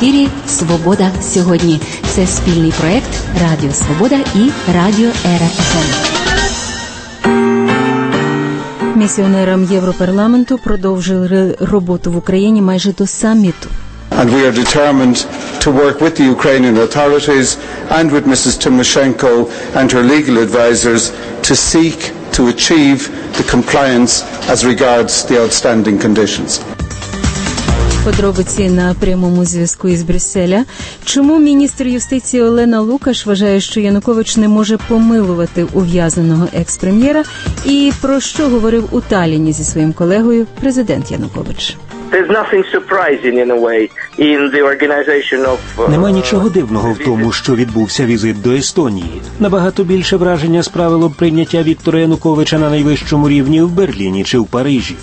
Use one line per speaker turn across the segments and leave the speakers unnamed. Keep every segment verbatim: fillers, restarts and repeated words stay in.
ефірі «Свобода сьогодні». Це спільний проект Радіо Свобода і Радіо Ера еф ем.
Місіонерам Європарламенту продовжили роботу в Україні майже до саміту.
And we are determined to work with the Ukrainian authorities and with Missus Tymoshenko and her legal advisors to seek to achieve the compliance as regards the outstanding conditions.
Подробиці на прямому зв'язку із Брюсселя. Чому міністр юстиції Олена Лукаш вважає, що Янукович не може помилувати ув'язненого екс-прем'єра? І про що говорив у Талліні зі своїм колегою президент Янукович?
Нема нічого дивного в тому, що відбувся візит до Естонії. Набагато більше враження справило б прийняття Віктора Януковича на найвищому рівні в Берліні чи в Парижі.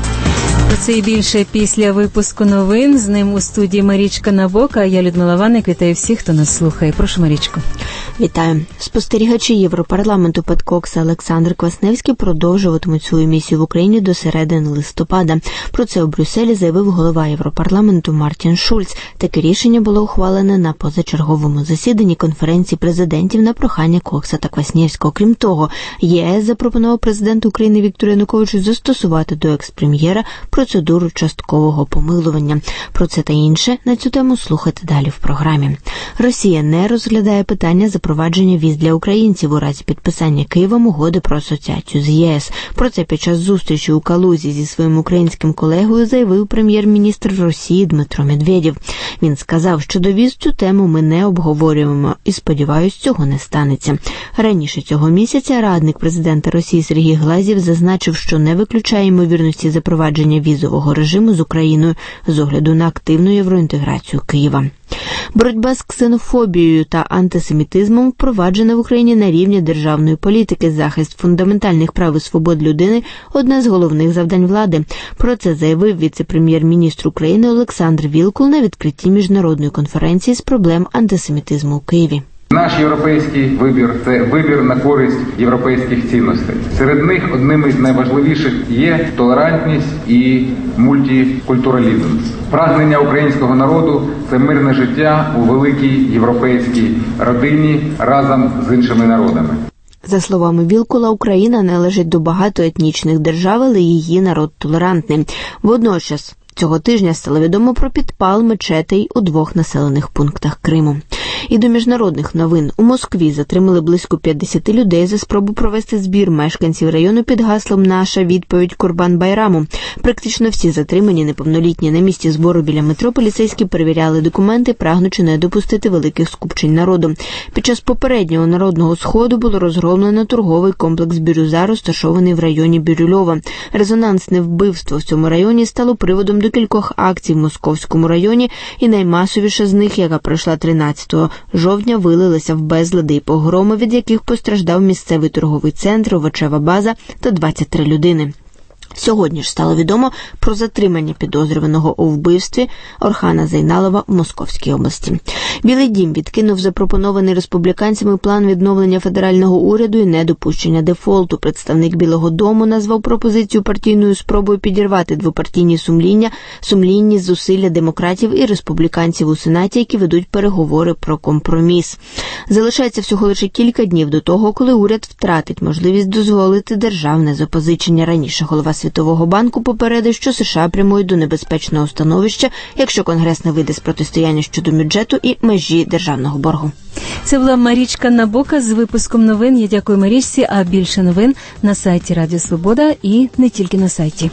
Про це і більше після випуску новин. З ним у студії Марічка Набока. Я Людмила Ванник. Вітаю всіх, хто нас слухає. Прошу, Марічко.
Вітаю. Спостерігачі Європарламенту Пет Кокс та Олександр Квасневський продовжуватимуть свою місію в Україні до середини листопада. Про це у Брюсселі заявив голова Європарламенту Мартін Шульц. Таке рішення було ухвалене на позачерговому засіданні конференції президентів на прохання Кокса та Квасневського. Крім того, ЄС запропонував президенту України Віктору Януковичу застосувати до екс-прем'єра процедуру часткового помилування. Про це та інше на цю тему слухайте далі в програмі. Росія не розглядає питання запровадження віз для українців у разі підписання Києвом угоди про асоціацію з ЄС. Про це під час зустрічі у Калузі зі своїм українським колегою заявив прем'єр-міністр Росії Дмитро Медведєв. Він сказав, що до віз цю тему ми не обговорюємо і, сподіваюсь, цього не станеться. Раніше цього місяця радник президента Росії Сергій Глазєв зазначив, що не виключає ймовірності запровадження візового режиму з Україною з огляду на активну євроінтеграцію Києва. Боротьба з ксенофобією та антисемітизмом впроваджена в Україні на рівні державної політики. Захист фундаментальних прав і свобод людини – одне з головних завдань влади. Про це заявив віце-прем'єр-міністр України Олександр Вілкул на відкритті міжнародної конференції з проблем антисемітизму у Києві.
Наш європейський вибір – це вибір на користь європейських цінностей. Серед них одним із найважливіших є толерантність і мультикультуралізм. Прагнення українського народу – це мирне життя у великій європейській родині разом з іншими народами.
За словами Вілкула, Україна належить до багатоетнічних держав, але її народ толерантний. Водночас цього тижня стало відомо про підпал мечетей у двох населених пунктах Криму. І до міжнародних новин. У Москві затримали близько п'ятдесят людей за спробу провести збір мешканців району під гаслом «Наша відповідь Курбан-Байраму». Практично всі затримані неповнолітні. На місці збору біля метро поліцейські перевіряли документи, прагнучи не допустити великих скупчень народу. Під час попереднього народного сходу було розгромлено торговий комплекс «Бірюза», розташований в районі Бірюльова. Резонансне вбивство в цьому районі стало приводом до кількох акцій в Московському районі, і наймасовіша з них, яка пройшла тринадцятого жовтня, вилилася в безлади і погроми, від яких постраждав місцевий торговий центр, овочева база та двадцять три людини. Сьогодні ж стало відомо про затримання підозрюваного у вбивстві Орхана Зайналова в Московській області. Білий дім відкинув запропонований республіканцями план відновлення федерального уряду і недопущення дефолту. Представник Білого дому назвав пропозицію партійною спробою підірвати двопартійні сумління, сумлінні зусилля демократів і республіканців у Сенаті, які ведуть переговори про компроміс. Залишається всього лише кілька днів до того, коли уряд втратить можливість дозволити державне запозичення. Раніше голова Світового банку попередив, що США прямують до небезпечного становища, якщо Конгрес не вийде з протистояння щодо бюджету і межі державного боргу.
Це була Марічка Набока з випуском новин. Я дякую Марічці, а більше новин на сайті Радіо Свобода і не тільки на сайті.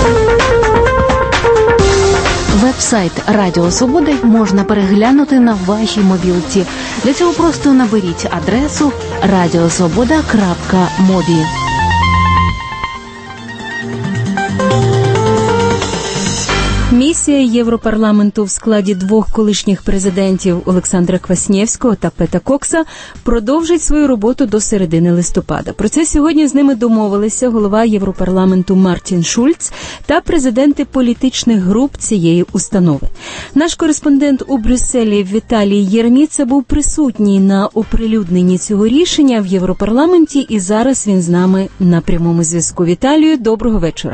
Веб-сайт Радіо Свобода можна переглянути на вашій мобілці. Для цього просто наберіть адресу радіосвобода крапка мобі.
Місія Європарламенту в складі двох колишніх президентів Олександра Квасневського та Пета Кокса продовжить свою роботу до середини листопада. Про це сьогодні з ними домовилися голова Європарламенту Мартін Шульц та президенти політичних груп цієї установи. Наш кореспондент у Брюсселі Віталій Єреміца був присутній на оприлюдненні цього рішення в Європарламенті, і зараз він з нами на прямому зв'язку. Віталію, доброго вечора.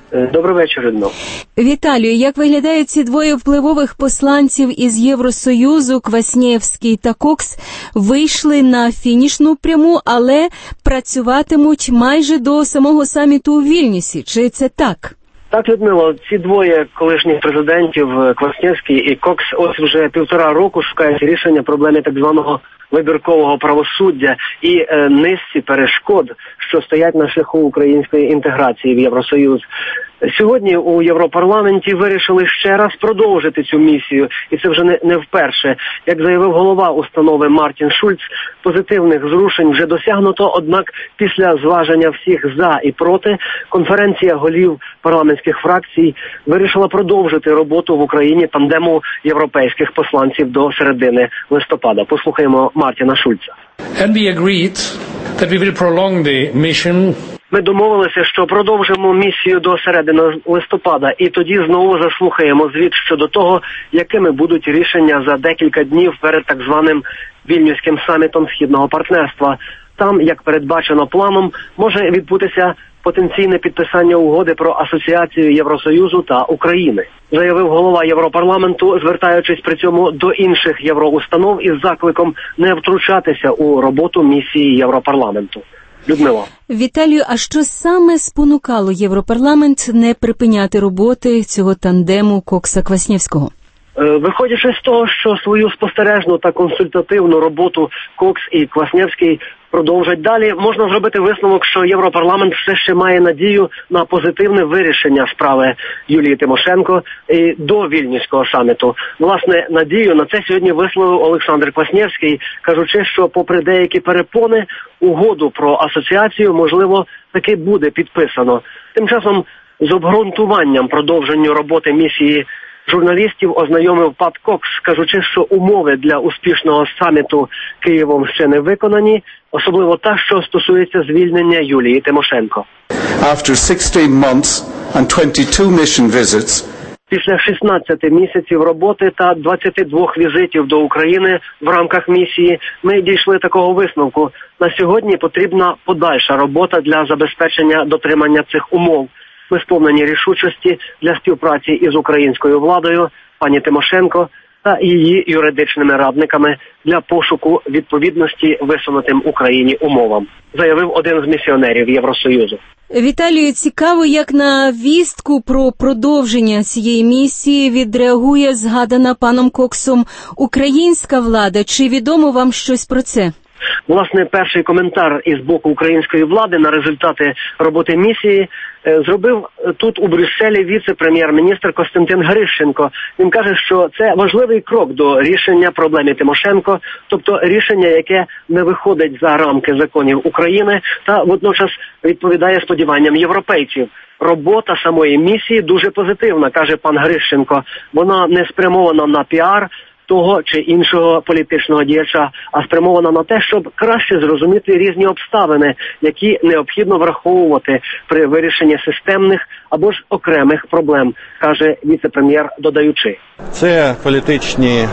Добрий вечір, Людмила.
Віталію, як виглядають ці двоє впливових посланців із Євросоюзу, Кваснєвський та Кокс, вийшли на фінішну пряму, але працюватимуть майже до самого саміту у Вільнюсі. Чи це так?
Так, Людмила, ці двоє колишніх президентів, Кваснєвський і Кокс, ось вже півтора року шукають рішення проблеми так званого вибіркового правосуддя і е, низці перешкод, що стоять на шляху української інтеграції в Євросоюз. Сьогодні у Європарламенті вирішили ще раз продовжити цю місію, і це вже не, не вперше. Як заявив голова установи Мартін Шульц, позитивних зрушень вже досягнуто, однак після зваження всіх за і проти, конференція голів парламентських фракцій вирішила продовжити роботу в Україні тандему європейських посланців до середини листопада. Послухаємо Мартіна Шульца.
And we agreed that we will prolong the mission.
Ми домовилися, що продовжимо місію до середини листопада, і тоді знову заслухаємо звіт щодо того, якими будуть рішення за декілька днів перед так званим Вільнюським самітом Східного партнерства. Там, як передбачено планом, може відбутися потенційне підписання угоди про асоціацію Євросоюзу та України, заявив голова Європарламенту, звертаючись при цьому до інших євроустанов із закликом не втручатися у роботу місії Європарламенту. Людмила.
Віталію, а що саме спонукало Європарламент не припиняти роботи цього тандему Кокса-Кваснєвського?
Виходячи з того, що свою спостережну та консультативну роботу Кокс і Кваснєвський продовжать далі, можна зробити висновок, що Європарламент все ще має надію на позитивне вирішення справи Юлії Тимошенко і до Вільнюського саміту. Власне, надію на це сьогодні висловив Олександр Кваснєвський, кажучи, що попри деякі перепони, угоду про асоціацію, можливо, таки буде підписано. Тим часом з обґрунтуванням продовженню роботи місії журналістів ознайомив Пат Кокс, кажучи, що умови для успішного саміту Києвом ще не виконані, особливо та, що стосується звільнення Юлії Тимошенко.
After sixteen months and twenty-two mission visits,
після шістнадцяти місяців роботи та двадцяти двох візитів до України в рамках місії ми дійшли такого висновку. На сьогодні потрібна подальша робота для забезпечення дотримання цих умов. Ми сповнені рішучості для співпраці із українською владою, пані Тимошенко та її юридичними радниками для пошуку відповідності висунутим Україні умовам, заявив один з місіонерів Євросоюзу.
Віталію, цікаво, як на вістку про продовження цієї місії відреагує згадана паном Коксом українська влада. Чи відомо вам щось про це?
Власне, перший коментар із боку української влади на результати роботи місії е, зробив тут у Брюсселі віце-прем'єр-міністр Костянтин Грищенко. Він каже, що це важливий крок до рішення проблеми Тимошенко, тобто рішення, яке не виходить за рамки законів України та водночас відповідає сподіванням європейців. Робота самої місії дуже позитивна, каже пан Грищенко. Вона не спрямована на піар того чи іншого політичного діяча, а спрямована на те, щоб краще зрозуміти різні обставини, які необхідно враховувати при вирішенні системних або ж окремих проблем, каже віце-прем'єр, додаючи.
Це політичні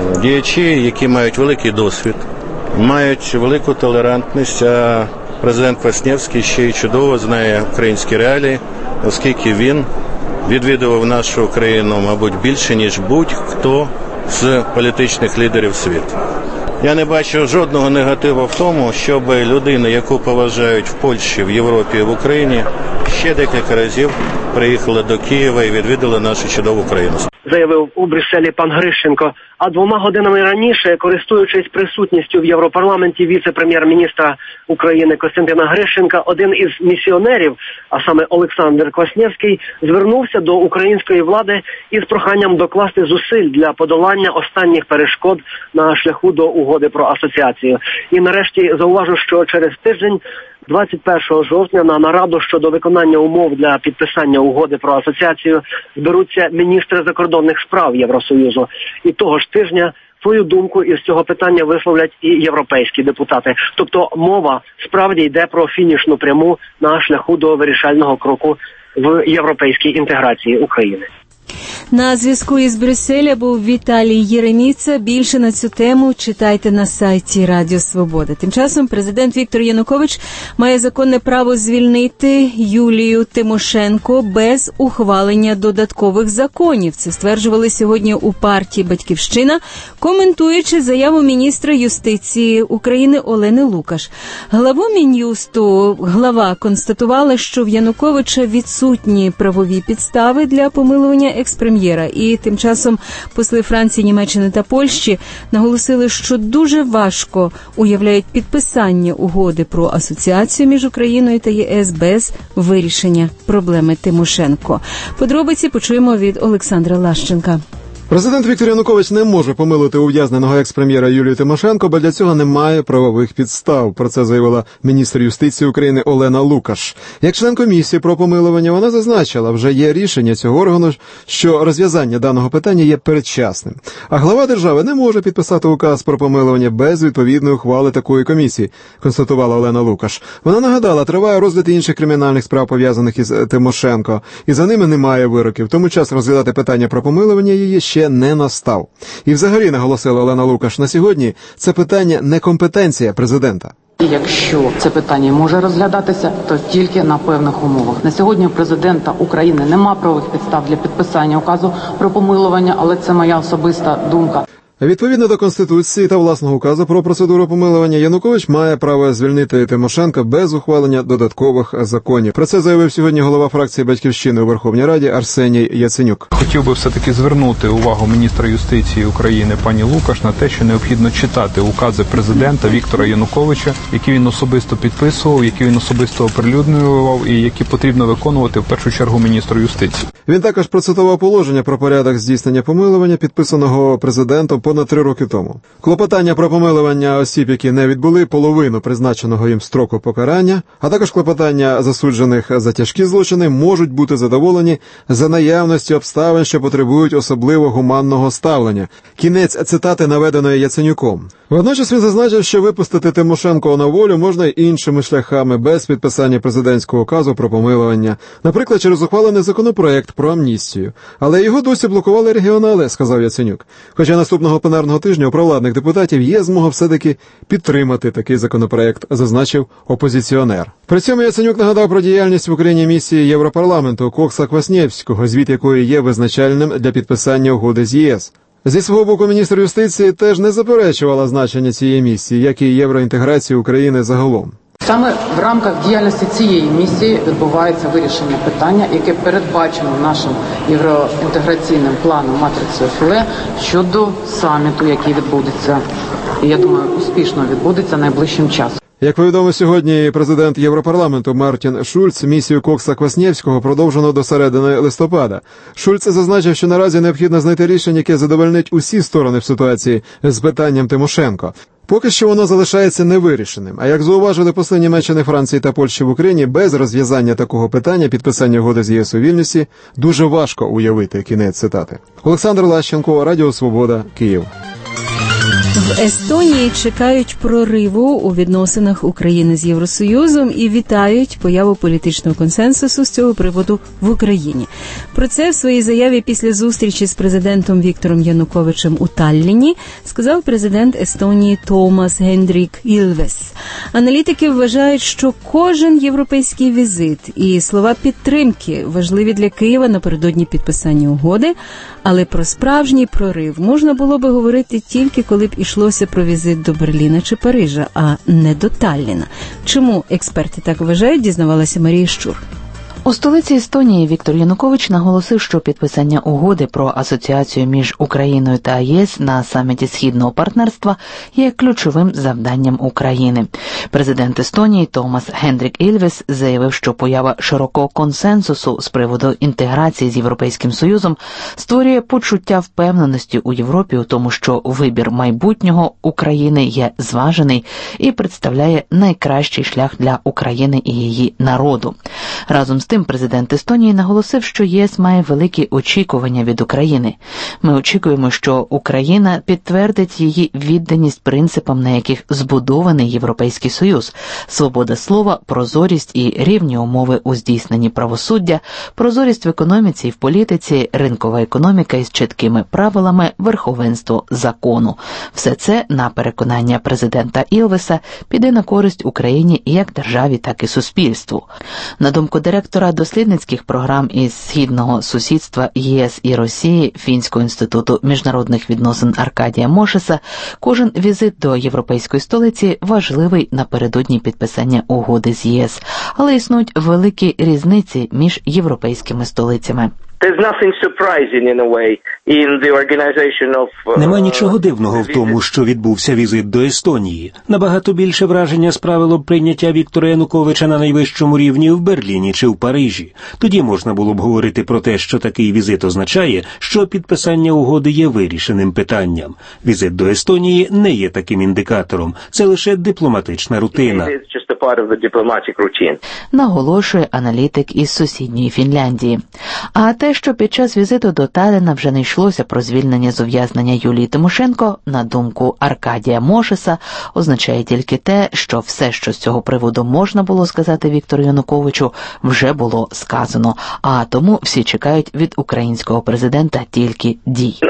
діячі, які мають великий досвід, мають велику толерантність, а президент Кваснєвський ще й чудово знає українські реалії, оскільки він відвідував нашу країну, мабуть, більше, ніж будь-хто з політичних лідерів світу. Я не бачу жодного негативу в тому, щоб людини, яку поважають в Польщі, в Європі і в Україні, ще декілька разів приїхали до Києва і відвідали нашу чудову країну.
Заявив у Брюсселі пан Грищенко. А двома годинами раніше, користуючись присутністю в Європарламенті віце-прем'єр-міністра України Костянтина Грищенка, один із місіонерів, а саме Олександр Кваснєвський, звернувся до української влади із проханням докласти зусиль для подолання останніх перешкод на шляху до угоди про асоціацію. І нарешті зауважу, що через тиждень, двадцять першого жовтня, на нараду щодо виконання умов для підписання угоди про асоціацію зберуться міністри закордонних справ Євросоюзу. І того ж тижня свою думку із цього питання висловлять і європейські депутати. Тобто мова справді йде про фінішну пряму на шляху до вирішального кроку в європейській інтеграції України.
На зв'язку із Брюсселя був Віталій Єреміца. Більше на цю тему читайте на сайті Радіо Свобода. Тим часом президент Віктор Янукович має законне право звільнити Юлію Тимошенко без ухвалення додаткових законів. Це стверджували сьогодні у партії «Батьківщина», коментуючи заяву міністра юстиції України Олени Лукаш. Главу Мін'юсту глава констатувала, що в Януковича відсутні правові підстави для помилування експрем'єра. І тим часом посли Франції, Німеччини та Польщі наголосили, що дуже важко уявляють підписання угоди про асоціацію між Україною та ЄС без вирішення проблеми Тимошенко. Подробиці почуємо від Олександра Лащенка.
Президент Віктор Янукович не може помилити ув'язненого екс-прем'єра Юлію Тимошенко, бо для цього немає правових підстав. Про це заявила міністр юстиції України Олена Лукаш. Як член комісії про помилування вона зазначила, вже є рішення цього органу, що розв'язання даного питання є передчасним. А глава держави не може підписати указ про помилування без відповідної ухвали такої комісії, констатувала Олена Лукаш. Вона нагадала, триває розгляд інших кримінальних справ, пов'язаних із Тимошенко, і за ними немає вироків. Тому час розглядати питання про помилування її ще не настав. І взагалі, наголосила Олена Лукаш, на сьогодні це питання не компетенція президента.
І якщо це питання може розглядатися, то тільки на певних умовах. На сьогодні у президента України нема правових підстав для підписання указу про помилування, але це моя особиста думка.
Відповідно до Конституції та власного указу про процедуру помилування, Янукович має право звільнити Тимошенко без ухвалення додаткових законів. Про це заявив сьогодні голова фракції «Батьківщини» у Верховній Раді Арсеній Яценюк.
Хотів би все-таки звернути увагу міністра юстиції України пані Лукаш на те, що необхідно читати укази президента Віктора Януковича, які він особисто підписував, які він особисто оприлюднював і які потрібно виконувати в першу чергу міністру юстиції.
Він також процитував положення про порядок здійснення помилування, підписаного президентом понад три роки тому. Клопотання про помилування осіб, які не відбули половину призначеного їм строку покарання, а також клопотання засуджених за тяжкі злочини можуть бути задоволені за наявності обставин, що потребують особливо гуманного ставлення. Кінець цитати, наведеної Яценюком. Водночас він зазначив, що випустити Тимошенко на волю можна й іншими шляхами, без підписання президентського указу про помилування. Наприклад, через ухвалений законопроект про амністію. Але його досі блокували регіонали, сказав Яценюк. Хоча наступного пленарного тижня у провладних депутатів є змога все-таки підтримати такий законопроект, зазначив опозиціонер. При цьому Яценюк нагадав про діяльність в Україні місії Європарламенту Кокса Кваснєвського, звіт якої є визначальним для підписання угоди з ЄС. Зі свого боку, міністр юстиції теж не заперечувала значення цієї місії, як і євроінтеграції України загалом.
Саме в рамках діяльності цієї місії відбувається вирішення питання, яке передбачено нашим євроінтеграційним планом «Матрицею Філе» щодо саміту, який відбудеться, і, я думаю, успішно відбудеться найближчим часом.
Як повідомив сьогодні президент Європарламенту Мартін Шульц, місію Кокса Кваснєвського продовжено до середини листопада. Шульц зазначив, що наразі необхідно знайти рішення, яке задовольнить усі сторони в ситуації з питанням Тимошенко. Поки що воно залишається невирішеним. А як зауважили посли Німеччини, Франції та Польщі в Україні, без розв'язання такого питання підписання угоди з ЄС у Вільнюсі дуже важко уявити. Кінець цитати. Олександр Лащенко, Радіо Свобода, Київ.
В Естонії чекають прориву у відносинах України з Євросоюзом і вітають появу політичного консенсусу з цього приводу в Україні. Про це в своїй заяві після зустрічі з президентом Віктором Януковичем у Талліні сказав президент Естонії Томас Гендрік Ілвес. Аналітики вважають, що кожен європейський візит і слова підтримки важливі для Києва напередодні підписання угоди, але про справжній прорив можна було би говорити тільки коли б йшлося про візит до Берліна чи Парижа, а не до Талліна. Чому експерти так вважають, дізнавалася Марія Щур.
У столиці Естонії Віктор Янукович наголосив, що підписання угоди про асоціацію між Україною та ЄС на саміті Східного партнерства є ключовим завданням України. Президент Естонії Томас Гендрік Ілвес заявив, що поява широкого консенсусу з приводу інтеграції з Європейським Союзом створює почуття впевненості у Європі у тому, що вибір майбутнього України є зважений і представляє найкращий шлях для України і її народу. Разом з тим, тим президент Естонії наголосив, що ЄС має великі очікування від України. Ми очікуємо, що Україна підтвердить її відданість принципам, на яких збудований Європейський Союз: свобода слова, прозорість і рівні умови у здійсненні правосуддя, прозорість в економіці і в політиці, ринкова економіка із чіткими правилами, верховенство закону. Все це, на переконання президента Ілвеса, піде на користь Україні як державі, так і суспільству. На думку директора дослідницьких програм із східного сусідства ЄС і Росії Фінського інституту міжнародних відносин Аркадія Мошеса, кожен візит до європейської столиці важливий напередодні підписання угоди з ЄС, але існують великі різниці між європейськими столицями.
Нема нічого дивного в тому, що відбувся візит до Естонії. Набагато більше враження справило б прийняття Віктора Януковича на найвищому рівні в Берліні чи в Парижі. Тоді можна було б говорити про те, що такий візит означає, що підписання угоди є вирішеним питанням. Візит до Естонії не є таким індикатором. Це лише дипломатична рутина.
Наголошує аналітик із сусідньої Фінляндії. А те, що під час візиту до Талліна вже не йшлося про звільнення з ув'язнення Юлії Тимошенко, на думку Аркадія Мошеса, означає тільки те, що все, що з цього приводу можна було сказати Віктору Януковичу, вже було сказано. А тому всі чекають від українського президента тільки дій.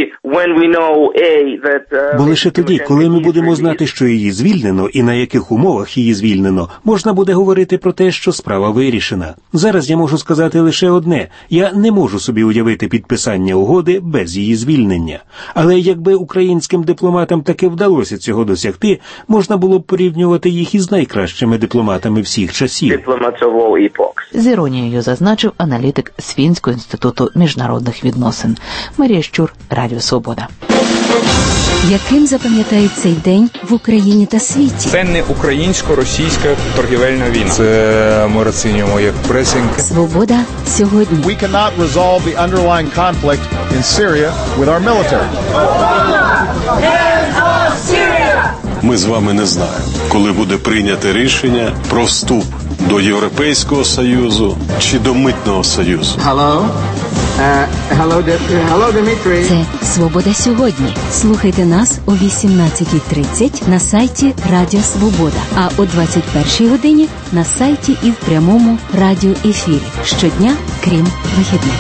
Бо лише тоді, коли ми будемо знати, що її звільнено і на яких умовах її звільнено, можна буде говорити про те, що справа вирішена. Зараз я можу сказати лише одне. Я не можу собі уявити підписання угоди без її звільнення. Але якби українським дипломатам таки вдалося цього досягти, можна було б порівнювати їх із найкращими дипломатами всіх часів.
З іронією зазначив аналітик з Фінського інституту міжнародних відносин. Марія Щур, Радіо Свобода.
Яким запам'ятають цей день в Україні та світі?
Це не українсько-російська торгівельна війна.
Це ми розцінюємо як пресинг.
Свобода сьогодні.
We cannot resolve the underlying conflict in Syria with our military.
Ми з вами не знаємо, коли буде прийняте рішення про вступ до Європейського Союзу чи до Митного Союзу.
Hello? Uh, hello, hello, Дмитрий.
Це «Свобода сьогодні». Слухайте нас о вісімнадцятій тридцять на сайті Радіо Свобода, а о двадцять першій годині на сайті і в прямому радіоефірі. Щодня, крім вихідних.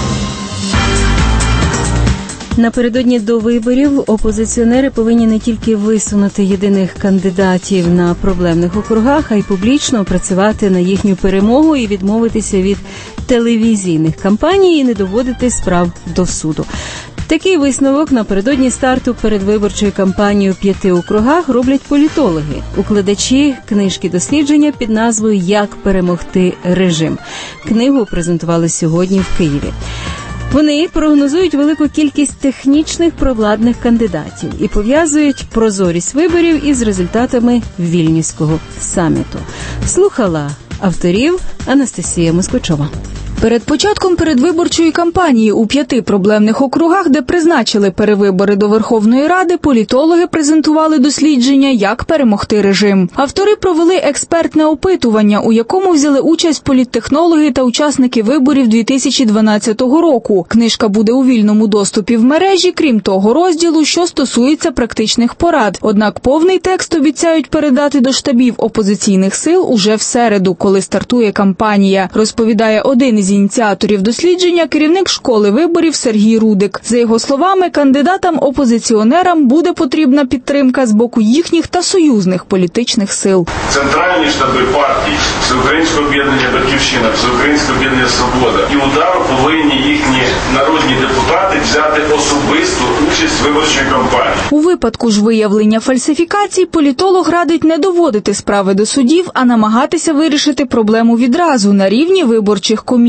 Напередодні до виборів опозиціонери повинні не тільки висунути єдиних кандидатів на проблемних округах, а й публічно працювати на їхню перемогу і відмовитися від телевізійних кампаній і не доводити справ до суду. Такий висновок напередодні старту передвиборчої кампанії у п'яти округах роблять політологи, укладачі книжки дослідження під назвою «Як перемогти режим». Книгу презентували сьогодні в Києві. Вони прогнозують велику кількість технічних провладних кандидатів і пов'язують прозорість виборів із результатами Вільнюського саміту. Слухала авторів Анастасія Москвичова.
Перед початком передвиборчої кампанії у п'яти проблемних округах, де призначили перевибори до Верховної Ради, політологи презентували дослідження «Як перемогти режим». Автори провели експертне опитування, у якому взяли участь політтехнологи та учасники виборів дві тисячі дванадцятого року. Книжка буде у вільному доступі в мережі, крім того розділу, що стосується практичних порад. Однак повний текст обіцяють передати до штабів опозиційних сил уже в середу, коли стартує кампанія, розповідає один із ініціаторів дослідження, керівник школи виборів Сергій Рудик. За його словами, кандидатам-опозиціонерам буде потрібна підтримка з боку їхніх та союзних політичних сил.
Центральні штаби партій, Всеукраїнського об'єднання «Батьківщина», Всеукраїнського об'єднання «Свобода» і удару повинні їхні народні депутати взяти особисту участь в виборчій кампанії.
У випадку ж виявлення фальсифікацій політолог радить не доводити справи до судів, а намагатися вирішити проблему відразу на рівні виборчих комісій.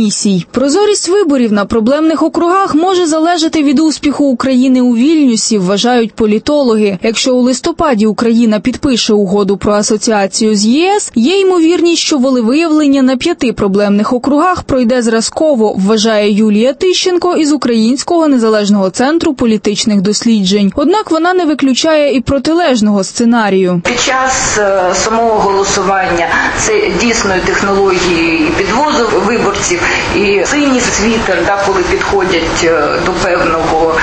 комісій. Прозорість виборів на проблемних округах може залежати від успіху України у Вільнюсі, вважають політологи. Якщо у листопаді Україна підпише угоду про асоціацію з ЄС, є ймовірність, що волевиявлення на п'яти проблемних округах пройде зразково, вважає Юлія Тищенко із Українського незалежного центру політичних досліджень. Однак вона не виключає і протилежного сценарію.
Під час самого голосування це дійсно технології підвозу виборців і синій світер, да, коли підходять до певного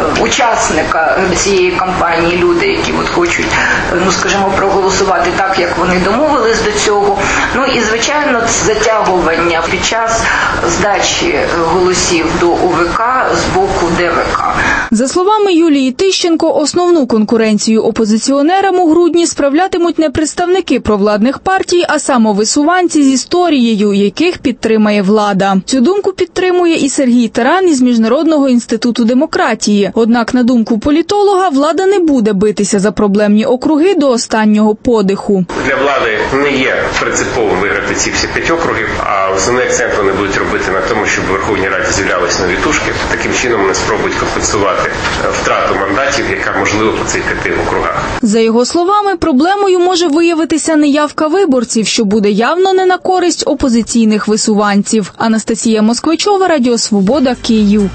учасника цієї кампанії люди, які от хочуть, ну скажімо, проголосувати так, як вони домовились до цього. Ну і звичайно, затягування під час здачі голосів до О В К з боку Де В К.
За словами Юлії Тищенко, основну конкуренцію опозиціонерам у грудні справлятимуть не представники провладних партій, а самовисуванці з історією, яких підтримає влада. Цю думку підтримує і Сергій Таран із Міжнародного інституту демократії. Однак, на думку політолога, влада не буде битися за проблемні округи до останнього подиху.
Для влади не є принциповим виграти ці всі п'ять округів, а основний акцент вони будуть робити на тому, щоб в Верховній Раді з'являлись нові тушки. Таким чином вони спробують компенсувати втрату мандатів, яка можлива по цих п'яти округах. За
його словами, проблемою може виявитися неявка виборців, що буде явно не на користь опозиційних висуванців. Анастасія Москвичова, Радіо Свобода, Київ.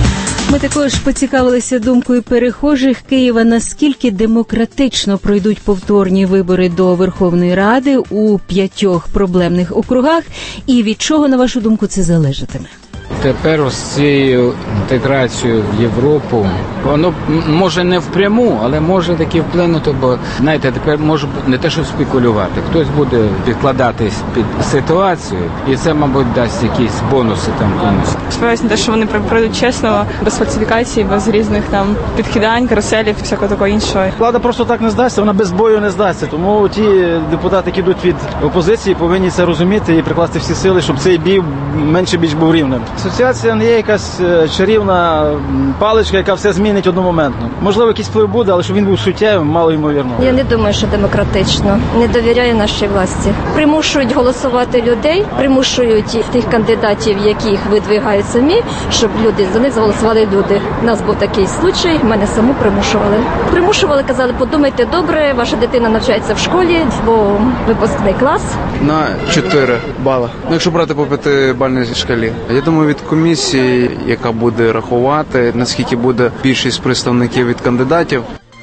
Ми також поцікавилися думкою перехожих Києва, наскільки демократично пройдуть повторні вибори до Верховної Ради у п'ятьох проблемних округах і від чого, на вашу думку, це залежатиме?
Тепер з цією інтеграцією в Європу, воно може не впряму, але може таки вплинути, бо, знаєте, тепер може не те, що спекулювати. Хтось буде підкладатись під ситуацію, і це, мабуть, дасть якісь бонуси там комусь.
Сподіваюся на те, що вони пройдуть чесно, без фальсифікацій, без різних там підкидань, каруселів, всякого такого іншого.
Влада просто так не здасться, вона без бою не здасться. Тому ті депутати, які йдуть від опозиції, повинні це розуміти і прикласти всі сили, щоб цей бій менше більш був рівним. Асоціація не є якась чарівна паличка, яка все змінить одномоментно. Можливо, якийсь вплив буде, але щоб він був суттєвим, мало ймовірно.
Я не думаю, що демократично. Не довіряю нашій власті. Примушують голосувати людей, примушують тих кандидатів, яких видвигають самі, щоб люди за них голосували люди. У нас був такий случай, мене саму примушували. Примушували, казали, подумайте добре, ваша дитина навчається в школі, бо випускний клас.
На чотири бали. Ну, якщо брати по п'ятибальній шкалі. Я думаю, від комісії, яка буде рахувати, наскільки буде більшість представників від кандидатів.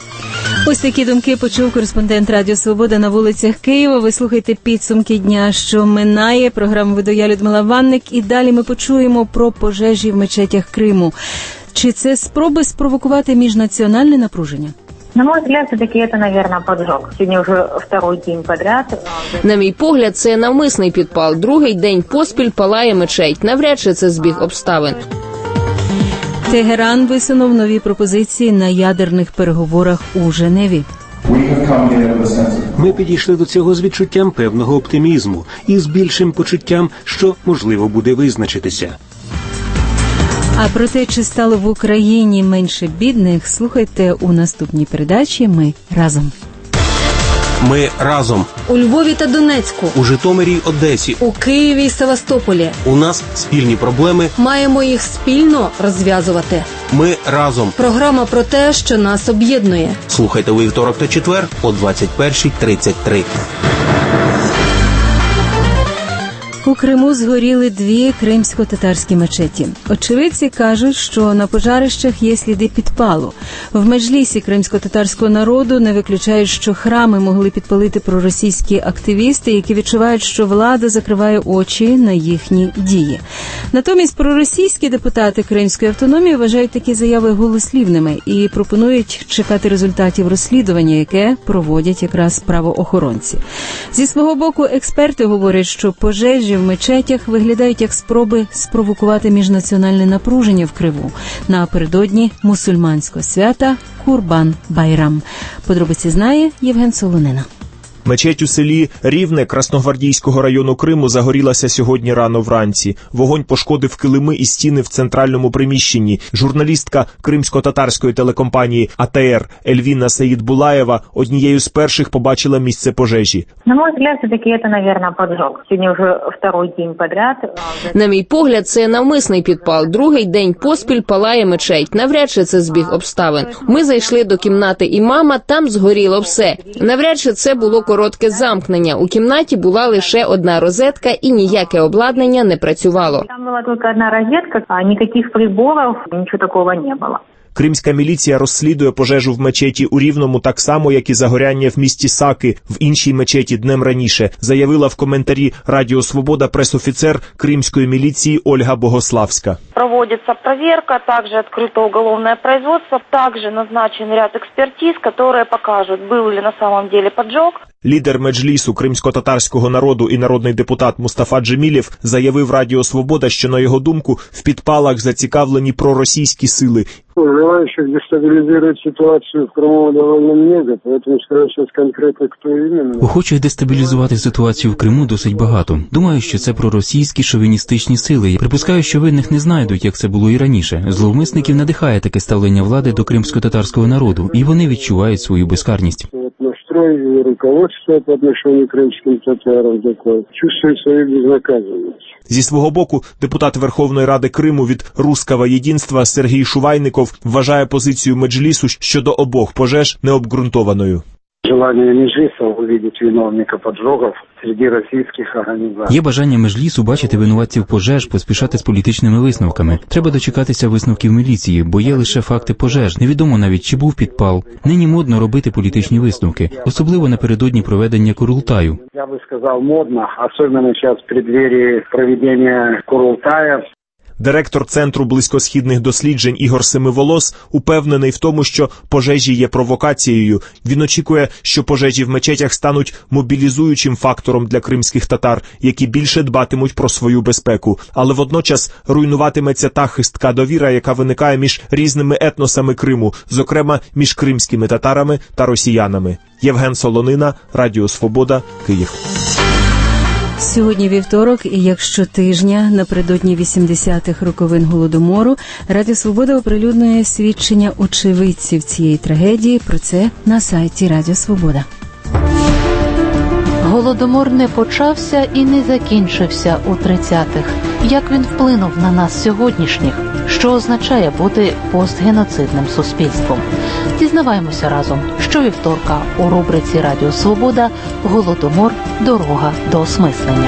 Ось такі думки почув кореспондент Радіо Свобода на вулицях Києва. Ви слухайте підсумки дня, що минає. Програму веду я, Людмила Ванник. І далі ми почуємо про пожежі в мечетях Криму. Чи це спроби спровокувати міжнаціональне напруження?
На мой взгляд, все-таки это, наверное, поджог. Сегодня уже второй день подряд.
На мій погляд, це навмисний підпал. Другий день поспіль палає мечеть. Навряд чи це збіг обставин.
Тегеран висунув нові пропозиції на ядерних переговорах у Женеві.
Ми підійшли до цього з відчуттям певного оптимізму і з більшим почуттям, що можливо буде визначитися.
А про те, чи стало в Україні менше бідних, слухайте у наступній передачі «Ми разом».
Ми разом.
У Львові та Донецьку.
У Житомирі, Одесі.
У Києві і Севастополі.
У нас спільні проблеми.
Маємо їх спільно розв'язувати.
Ми разом.
Програма про те, що нас об'єднує.
Слухайте у вівторок та четвер о двадцять перша тридцять три.
У Криму згоріли дві кримсько-татарські мечеті. Очевидці кажуть, що на пожарищах є сліди підпалу. В Меджлісі кримсько-татарського народу не виключають, що храми могли підпалити проросійські активісти, які відчувають, що влада закриває очі на їхні дії. Натомість проросійські депутати Кримської автономії вважають такі заяви голослівними і пропонують чекати результатів розслідування, яке проводять якраз правоохоронці. Зі свого боку, експерти говорять, що пожежі в мечетях виглядають як спроби спровокувати міжнаціональне напруження в Криму напередодні мусульманського свята Курбан-Байрам. Подробиці знає Євген Солонина.
Мечеть у селі Рівне Красногвардійського району Криму загорілася сьогодні рано вранці. Вогонь пошкодив килими і стіни в центральному приміщенні. Журналістка кримсько-татарської телекомпанії А Т Р Ельвіна Саїдбулаєва однією з перших побачила місце пожежі.
На мой взгляд, все-таки це, наверное, поджог. Сьогодні вже второй день подряд.
На мій погляд, це навмисний підпал. Другий день поспіль палає мечеть. Навряд чи це збіг обставин. Ми зайшли до кімнати імама, там згоріло все. Навряд чи це було коротке замкнення. У кімнаті була лише одна розетка і ніяке обладнання не працювало.
Там була тільки одна розетка, а ніяких приборів, нічого такого не було.
Кримська міліція розслідує пожежу в мечеті у Рівному так само, як і загоряння в місті Саки в іншій мечеті днем раніше, заявила в коментарі Радіо Свобода пресофіцер кримської міліції Ольга Богославська.
Проводится проверка, также открыто уголовное производство, также назначен ряд экспертиз, которые покажут, был ли на самом деле поджог.
Лідер Меджлісу кримсько-татарського народу і народний депутат Мустафа Джемілєв заявив Радіо Свобода, що, на його думку, в підпалах зацікавлені проросійські сили.
Желающих дестабилизировать ситуацию в Крыму довольно много, поэтому сказать сейчас конкретно, кто именно.
Охочих дестабілізувати ситуацію в Криму досить багато. Думаю, що це проросійські шовіністичні сили. Припускаю, що винних не знайдуть, як це було і раніше. Зловмисників надихає таке ставлення влади до кримсько-татарського народу, і вони відчувають свою безкарність.
Настрой руководства по отношению к крымским татарам такой. Чувствует свою безнаказанность.
Зі свого боку, депутат Верховної Ради Криму від Русского єдинства Сергій Шувайников вважає позицію Меджлісу щодо обох пожеж необґрунтованою.
Желание Меджлиса увидеть виновника поджогов среди российских организаций.
Є бажання Меджлісу бачити винуватців пожеж, поспішати з політичними висновками. Треба дочекатися висновків міліції, бо є лише факти пожеж. Невідомо навіть, чи був підпал. Нині модно робити політичні висновки, особливо напередодні проведення Курултаю.
Я би сказав, модно, особливо зараз в преддверии проведення Курултая.
Директор Центру близькосхідних досліджень Ігор Семиволос упевнений в тому, що пожежі є провокацією. Він очікує, що пожежі в мечетях стануть мобілізуючим фактором для кримських татар, які більше дбатимуть про свою безпеку. Але водночас руйнуватиметься та хистка довіра, яка виникає між різними етносами Криму, зокрема між кримськими татарами та росіянами. Євген Солонина, Радіо Свобода, Київ.
Сьогодні вівторок, і як щотижня, напередодні вісімдесятих роковин Голодомору, Радіо Свобода оприлюднює свідчення очевидців цієї трагедії. Про це на сайті Радіо Свобода.
Голодомор не почався і не закінчився у тридцятих. Як він вплинув на нас сьогоднішніх? Що означає бути постгеноцидним суспільством? Дізнаваємося разом щовівторка у рубриці «Радіо Свобода» «Голодомор. Дорога до осмислення».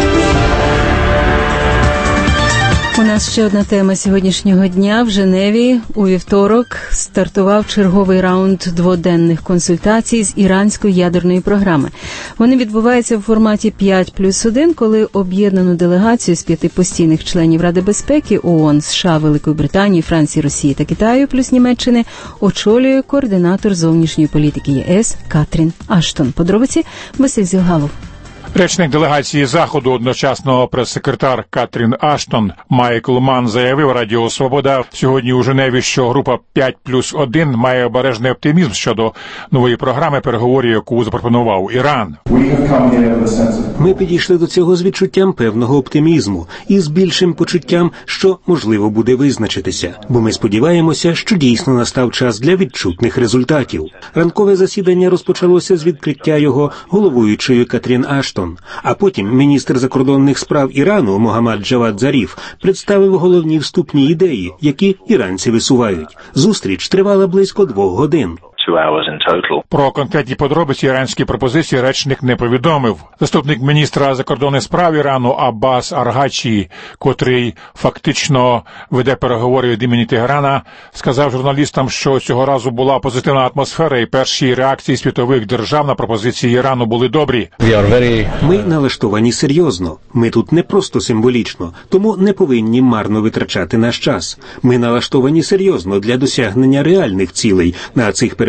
У нас ще одна тема сьогоднішнього дня. В Женеві у вівторок стартував черговий раунд дводенних консультацій з іранської ядерної програми. Вони відбуваються в форматі п'ять плюс один, коли об'єднану делегацію з п'яти постійних членів Ради безпеки ООН, США, Великої Британії, Франції, Росії та Китаю плюс Німеччини очолює координатор зовнішньої політики ЄС Катрін Аштон. Подробиці Василь Зілгалов.
Речник делегації Заходу, одночасно прес-секретар Катрін Аштон Майкл Ман заявив Радіо Свобода сьогодні у Женеві, що група п'ять плюс один має обережний оптимізм щодо нової програми переговорів, яку запропонував Іран.
Ми підійшли до цього з відчуттям певного оптимізму і з більшим почуттям, що можливо буде визначитися, бо ми сподіваємося, що дійсно настав час для відчутних результатів. Ранкове засідання розпочалося з відкриття його головуючою Катрін Аштон. А потім міністр закордонних справ Ірану Могаммад Джавад Заріф представив головні вступні ідеї, які іранці висувають. Зустріч тривала близько двох годин.
Про конкретні подробиці іранські пропозиції речник не повідомив. Заступник міністра закордонних справ Ірану Аббас Аргачі, котрий фактично веде переговори від імені Тегерана, сказав журналістам, що цього разу була позитивна атмосфера і перші реакції світових держав на пропозиції Ірану були добрі.
Ми налаштовані серйозно. Ми тут не просто символічно, тому не повинні марно витрачати наш час. Ми налаштовані серйозно для досягнення реальних цілей на цих переговорах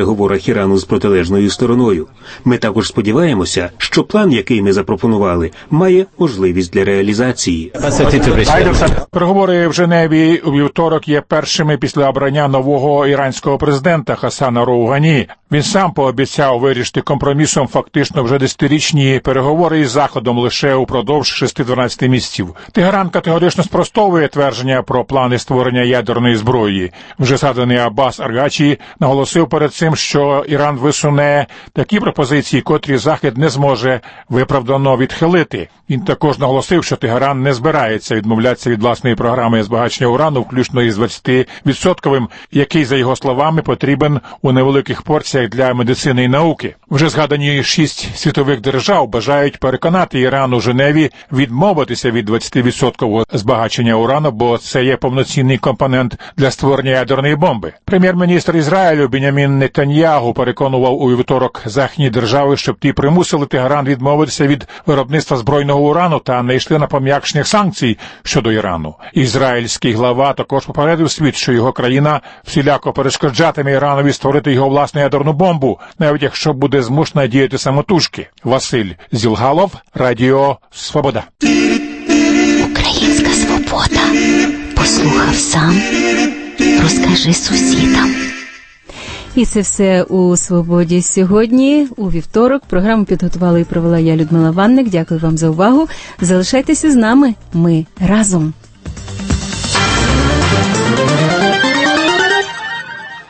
переговорах Ірану з протилежною стороною. Ми також сподіваємося, що план, який ми запропонували, має можливість для реалізації.
Переговори в Женеві у вівторок є першими після обрання нового іранського президента Хасана Роугані. Він сам пообіцяв вирішити компромісом фактично вже десятирічні переговори із Заходом лише упродовж шести-дванадцяти місяців. Тегеран категорично спростовує твердження про плани створення ядерної зброї. Вже згаданий Аббас Аргачі наголосив перед цим, що Іран висуне такі пропозиції, котрі Захід не зможе виправдано відхилити. Він також наголосив, що Тегеран не збирається відмовлятися від власної програми збагачення урану, включно із двадцятивідсотковим, який, за його словами, потрібен у невеликих порціях для медицини і науки. Вже згадані шість світових держав бажають переконати Іран у Женеві відмовитися від двадцятивідсоткового збагачення урану, бо це є повноцінний компонент для створення ядерної бомби. Прем'єр-міністр Ізраїлю Бінямін Нетаньягу переконував у вівторок західні держави, щоб ті примусили Тегеран відмовитися від виробництва збройного урану та не йшли на пом'якшення санкцій щодо Ірану. Ізраїльський глава також попередив світ, що його країна всіляко перешкоджатиме Іранові створити його власну ядерну бомбу, навіть якщо буде змушена діяти самотужки. Василь Зілгалов, Радіо Свобода.
Українська свобода. Послухав сам, розкажи сусідам.
І це все у «Свободі» сьогодні, у вівторок. Програму підготувала і провела я, Людмила Ванник. Дякую вам за увагу. Залишайтеся з нами. Ми разом.